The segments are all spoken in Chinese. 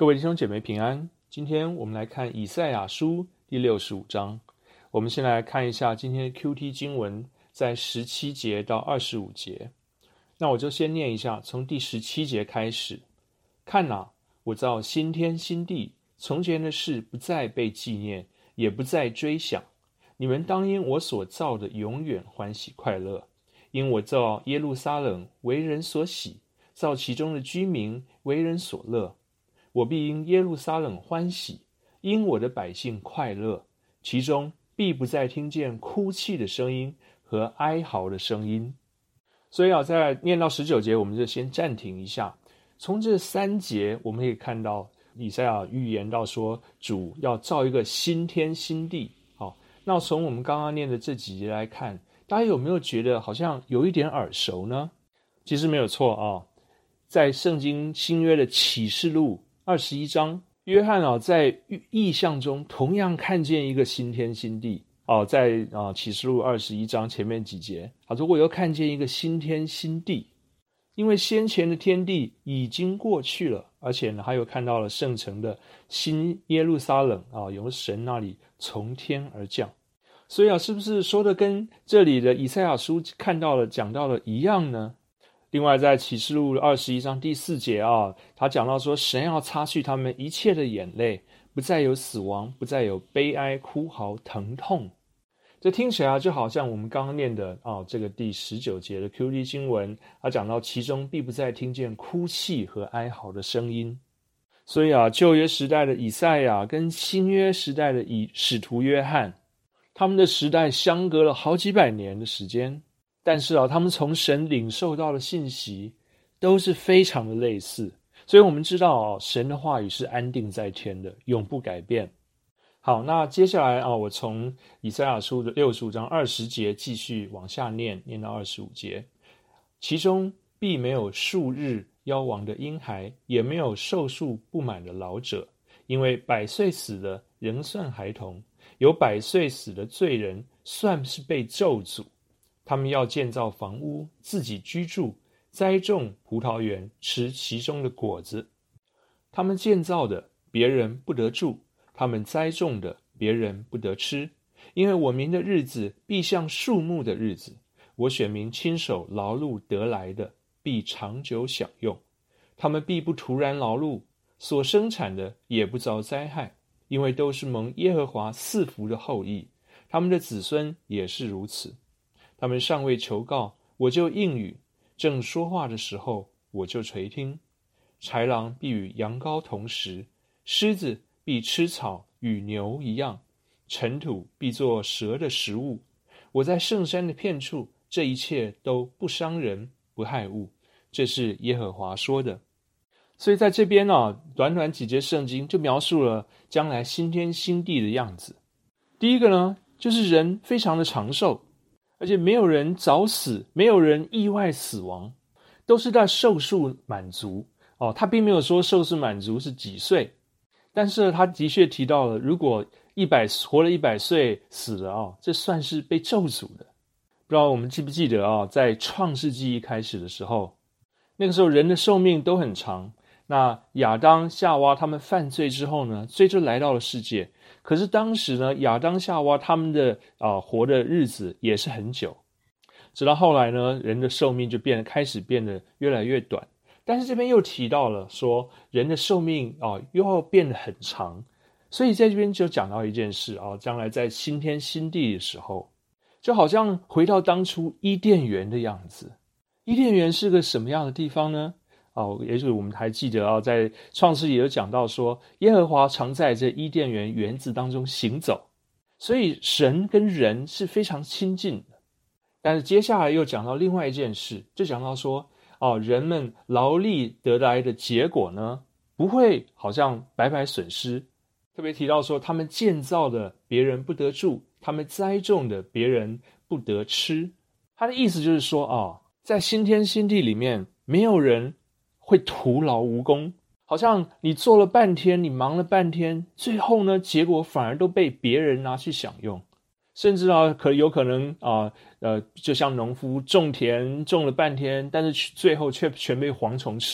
各位弟兄姐妹平安，今天我们来看以赛亚书第65章。我们先来看一下今天的 QT 经文，在17节到25节。那我就先念一下，从第17节开始。看哪，我造新天新地，从前的事不再被纪念，也不再追想。你们当因我所造的永远欢喜快乐，因我造耶路撒冷为人所喜，造其中的居民为人所乐。我必因耶路撒冷欢喜，因我的百姓快乐，其中必不再听见哭泣的声音和哀嚎的声音。所以在念到19节，我们就先暂停一下。从这3节我们可以看到以赛亚预言到说，主要造一个新天新地。那从我们刚刚念的这几节来看，大家有没有觉得好像有一点耳熟呢？其实没有错在圣经新约的启示录21章，约翰在异象中同样看见一个新天新地。在启示录21章前面几节，他说我又看见一个新天新地，因为先前的天地已经过去了，而且呢，他又看到了圣城的新耶路撒冷由神那里从天而降。所以是不是说的跟这里的以赛亚书看到了讲到的一样呢？另外在启示录21章第4节他讲到说，神要擦去他们一切的眼泪，不再有死亡，不再有悲哀、哭嚎、疼痛。这听起来就好像我们刚刚念的这个第19节的 QD 经文，他讲到其中必不再听见哭泣和哀嚎的声音。所以旧约时代的以赛亚跟新约时代的使徒约翰，他们的时代相隔了好几百年的时间，但是他们从神领受到的信息都是非常的类似。所以我们知道神的话语是安定在天的，永不改变。好，那接下来我从以赛亚书的65章20节继续往下念到25节。其中必没有数日夭亡的婴孩，也没有寿数不满的老者，因为100岁死的仍算孩童，有100岁死的罪人算是被咒诅。他们要建造房屋，自己居住，栽种葡萄园，吃其中的果子。他们建造的，别人不得住；他们栽种的，别人不得吃。因为我民的日子必像树木的日子，我选民亲手劳碌得来的，必长久享用。他们必不突然劳碌，所生产的也不遭灾害，因为都是蒙耶和华赐福的后裔，他们的子孙也是如此。他们尚未求告，我就应允；正说话的时候，我就垂听。豺狼必与羊羔同食，狮子必吃草，与牛一样，尘土必作蛇的食物。我在圣山的遍处，这一切都不伤人，不害物。这是耶和华说的。所以在这边短短几节圣经就描述了将来新天新地的样子。第一个呢，就是人非常的长寿，而且没有人早死，没有人意外死亡，都是在寿数满足他并没有说寿数满足是几岁，但是他的确提到了，如果活了100岁死了这算是被咒诅的。不知道我们记不记得在创世纪一开始的时候，那个时候人的寿命都很长。那亚当夏娃他们犯罪之后呢，罪就来到了世界。可是当时呢，亚当夏娃他们的活的日子也是很久，直到后来呢，人的寿命就开始变得越来越短。但是这边又提到了说，人的寿命又要变得很长。所以在这边就讲到一件事将来在新天新地的时候，就好像回到当初伊甸园的样子。伊甸园是个什么样的地方呢？也许我们还记得在创世也有讲到说，耶和华常在这伊甸园园子当中行走，所以神跟人是非常亲近的。但是接下来又讲到另外一件事，就讲到说人们劳力得来的结果呢，不会好像白白损失。特别提到说，他们建造的别人不得住，他们栽种的别人不得吃。他的意思就是说在新天新地里面，没有人会徒劳无功，好像你做了半天，你忙了半天，最后呢，结果反而都被别人拿去享用。甚至有可能就像农夫种田种了半天，但是最后却全被蝗虫吃了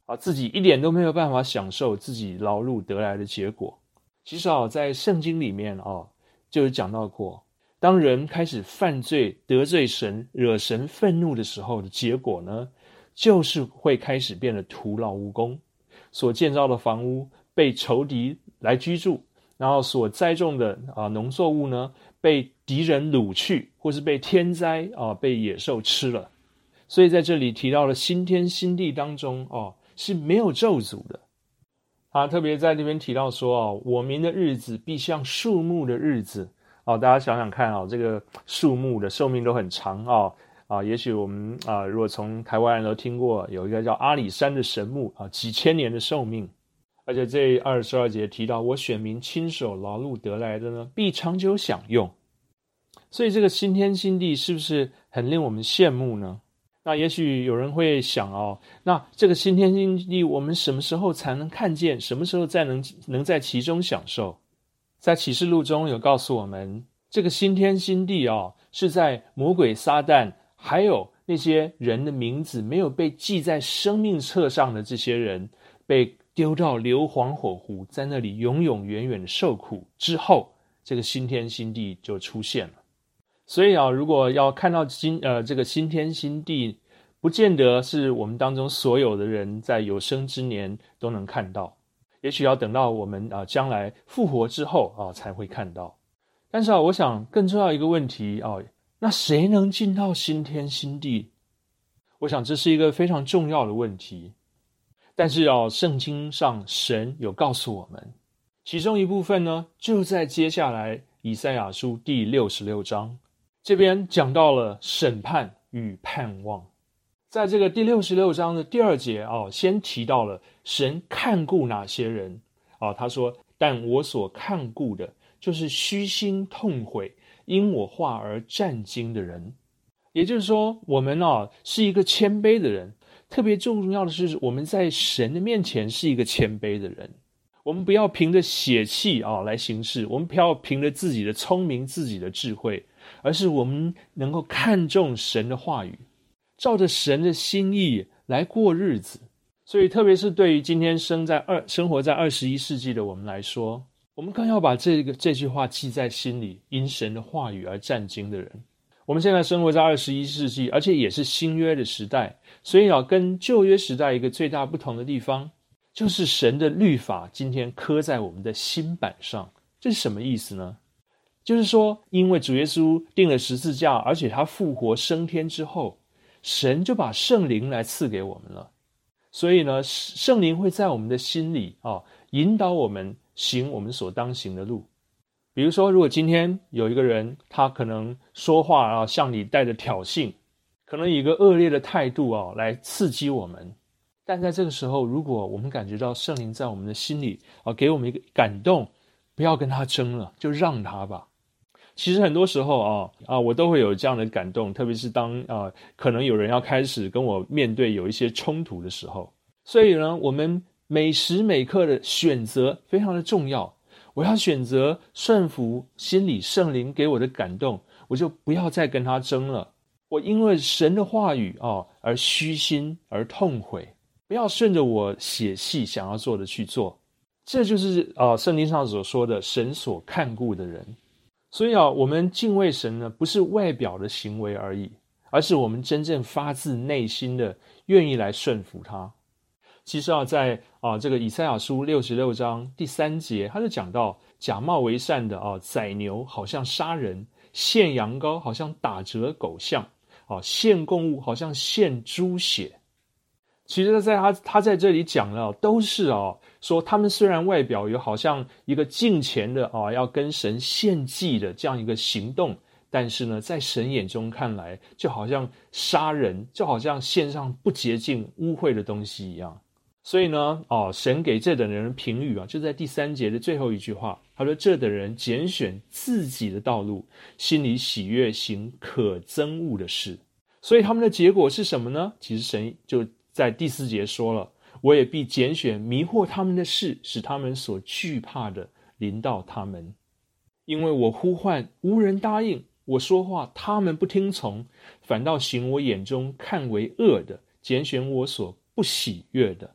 自己一点都没有办法享受自己劳碌得来的结果。其实在圣经里面就有讲到过，当人开始犯罪得罪神，惹神愤怒的时候的结果呢，就是会开始变得徒劳无功，所建造的房屋被仇敌来居住，然后所栽种的农作物呢被敌人掳去，或是被天灾被野兽吃了。所以在这里提到了新天新地当中是没有咒诅的。他特别在这边提到说我民的日子必像树木的日子大家想想看这个树木的寿命都很长也许我们如果从台湾人都听过有一个叫阿里山的神木几千年的寿命。而且这22节提到我选民亲手劳碌得来的呢，必长久享用。所以这个新天新地是不是很令我们羡慕呢？那也许有人会想那这个新天新地我们什么时候才能看见，什么时候才能在其中享受？在启示录中有告诉我们，这个新天新地是在魔鬼撒旦还有那些人的名字没有被记在生命册上的这些人被丢到硫磺火湖，在那里永永远远的受苦之后，这个新天新地就出现了。所以如果要看到这个新天新地，不见得是我们当中所有的人在有生之年都能看到，也许要等到我们将来复活之后才会看到。但是我想更重要一个问题那谁能进到新天新地？我想这是一个非常重要的问题。但是圣经上神有告诉我们，其中一部分呢就在接下来以赛亚书第66章，这边讲到了审判与盼望。在这个第66章的第2节先提到了神看顾哪些人他说，但我所看顾的就是虚心痛悔因我话而战惊的人。也就是说我们是一个谦卑的人，特别重要的是我们在神的面前是一个谦卑的人。我们不要凭着血气来行事，我们不要凭着自己的聪明自己的智慧，而是我们能够看重神的话语，照着神的心意来过日子。所以特别是对于今天生活在21世纪的我们来说，我们更要把这句话记在心里，因神的话语而战惊的人。我们现在生活在21世纪，而且也是新约的时代，所以跟旧约时代一个最大不同的地方，就是神的律法今天刻在我们的心板上。这是什么意思呢？就是说因为主耶稣钉了十字架，而且他复活升天之后，神就把圣灵来赐给我们了。所以呢，圣灵会在我们的心里引导我们行我们所当行的路。比如说如果今天有一个人，他可能说话向你带着挑衅，可能以一个恶劣的态度来刺激我们，但在这个时候，如果我们感觉到圣灵在我们的心里给我们一个感动，不要跟他争了，就让他吧。其实很多时候我都会有这样的感动，特别是当可能有人要开始跟我面对有一些冲突的时候。所以呢，我们每时每刻的选择非常的重要。我要选择顺服心里圣灵给我的感动，我就不要再跟他争了。我因为神的话语而虚心而痛悔，不要顺着我血气想要做的去做。这就是圣经上所说的神所看顾的人。所以我们敬畏神呢，不是外表的行为而已，而是我们真正发自内心的愿意来顺服他。其实在这个以赛亚书66章第3节，他就讲到假冒为善的宰牛好像杀人，献羊羔好像打折狗项，献供物好像献猪血。其实他在这里讲了都是说他们虽然外表有好像一个敬虔的要跟神献祭的这样一个行动，但是呢在神眼中看来就好像杀人，就好像献上不洁净污秽的东西一样。所以呢神给这等人的评语就在第3节的最后一句话，他说这等人拣选自己的道路，心里喜悦行可憎恶的事。所以他们的结果是什么呢？其实神就在第4节说了，我也必拣选迷惑他们的事，使他们所惧怕的临到他们。因为我呼唤无人答应，我说话他们不听从，反倒行我眼中看为恶的，拣选我所不喜悦的。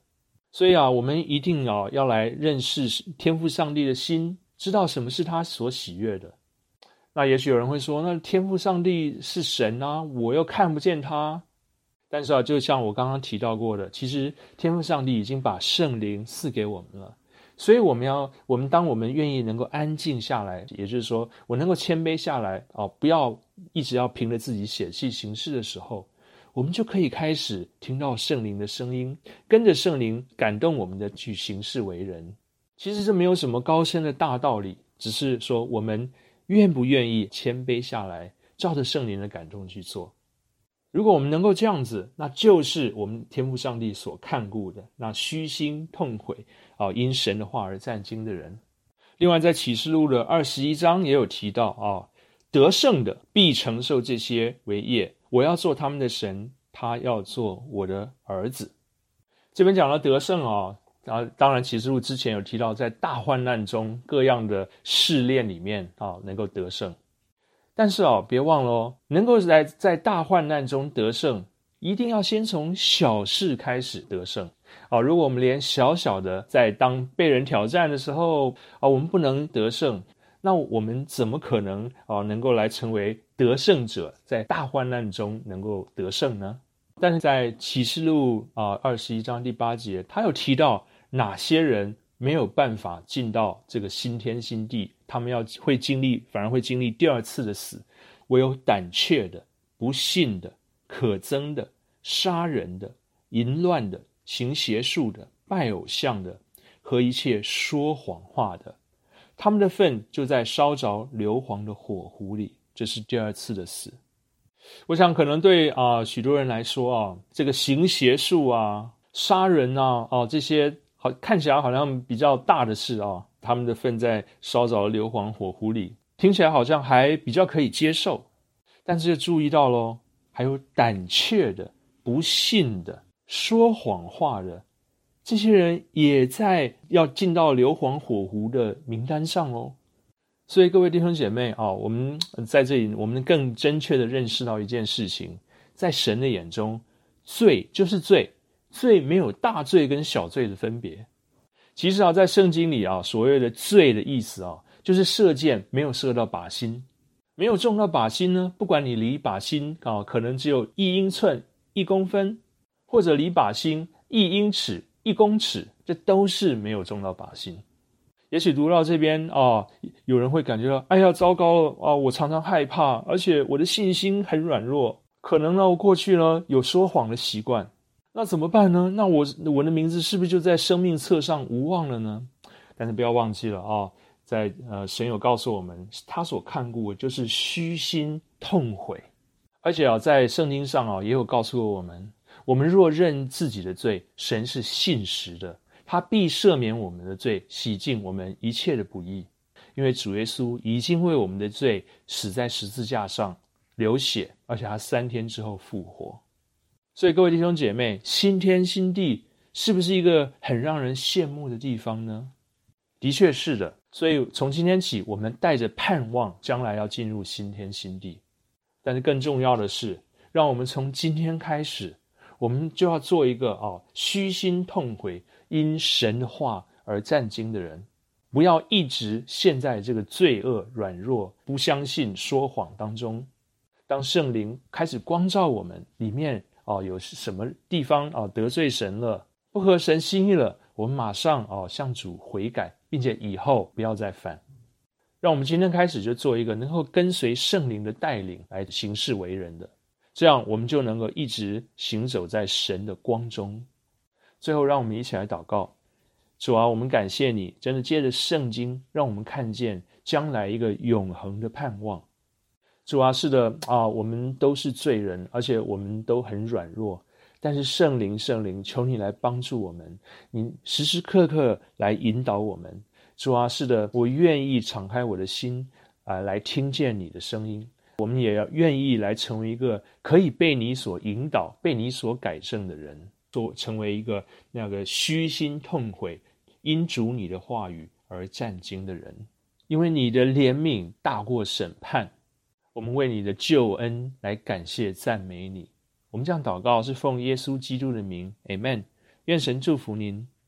所以我们一定要来认识天父上帝的心，知道什么是他所喜悦的。那也许有人会说，那天父上帝是神啊，我又看不见他。但是就像我刚刚提到过的，其实天父上帝已经把圣灵赐给我们了。所以当我们愿意能够安静下来，也就是说我能够谦卑下来不要一直要凭着自己血气行事的时候，我们就可以开始听到圣灵的声音，跟着圣灵感动我们的去行事为人。其实这没有什么高深的大道理，只是说我们愿不愿意谦卑下来，照着圣灵的感动去做。如果我们能够这样子，那就是我们天父上帝所看顾的，那虚心痛悔因神的话而战兢的人。另外在启示录的21章也有提到得胜的必承受这些为业，我要做他们的神，他要做我的儿子。这边讲到得胜当然启示录之前有提到在大患难中各样的试炼里面能够得胜。但是别忘了能够在大患难中得胜，一定要先从小事开始得胜如果我们连小小的在当被人挑战的时候我们不能得胜，那我们怎么可能能够来成为得胜者，在大患难中能够得胜呢？但是在启示录21章第8节，他有提到哪些人没有办法进到这个新天新地，他们反而会经历第二次的死。唯有胆怯的、不信的、可憎的、杀人的、淫乱的、行邪术的、拜偶像的和一切说谎话的，他们的份就在烧着硫磺的火湖里。这是第二次的死。我想可能对许多人来说这个行邪术杀人这些看起来好像比较大的事他们的份在烧着硫磺火湖里，听起来好像还比较可以接受。但是就注意到咯，还有胆怯的、不信的、说谎话的，这些人也在要进到硫磺火湖的名单上咯。所以各位弟兄姐妹我们在这里我们更真确的认识到一件事情，在神的眼中，罪就是罪，罪没有大罪跟小罪的分别。其实在圣经里所谓的罪的意思就是射箭没有射到靶心，没有中到靶心呢，不管你离靶心可能只有1英寸1公分，或者离靶心1英尺1公尺，这都是没有中到靶心。也许读到这边有人会感觉到哎呀糟糕了我常常害怕，而且我的信心很软弱，可能我过去呢有说谎的习惯，那怎么办呢？那我的名字是不是就在生命册上无望了呢？但是不要忘记了在神有告诉我们，他所看顾的就是虚心痛悔。而且在圣经上也有告诉我们，我们若认自己的罪，神是信实的，他必赦免我们的罪，洗净我们一切的不义。因为主耶稣已经为我们的罪死在十字架上流血，而且他3天之后复活。所以各位弟兄姐妹，新天新地是不是一个很让人羡慕的地方呢？的确是的。所以从今天起，我们带着盼望将来要进入新天新地。但是更重要的是，让我们从今天开始，我们就要做一个虚心痛悔，因神的话而战兢的人，不要一直陷在这个罪恶、软弱、不相信、说谎当中。当圣灵开始光照我们里面有什么地方得罪神了，不合神心意了，我们马上向主悔改，并且以后不要再犯。让我们今天开始就做一个能够跟随圣灵的带领来行事为人的，这样我们就能够一直行走在神的光中。最后让我们一起来祷告。主我们感谢你，真的借着圣经让我们看见将来一个永恒的盼望。主是的我们都是罪人，而且我们都很软弱，但是圣灵求你来帮助我们，你时时刻刻来引导我们。主是的，我愿意敞开我的心来听见你的声音。我们也要愿意来成为一个可以被你所引导、被你所改正的人，成为一个那个虚心痛悔、因主你的话语而战兢的人。因为你的怜悯大过审判，我们为你的救恩来感谢赞美你。我们这样祷告是奉耶稣基督的名 Amen。 愿神祝福您。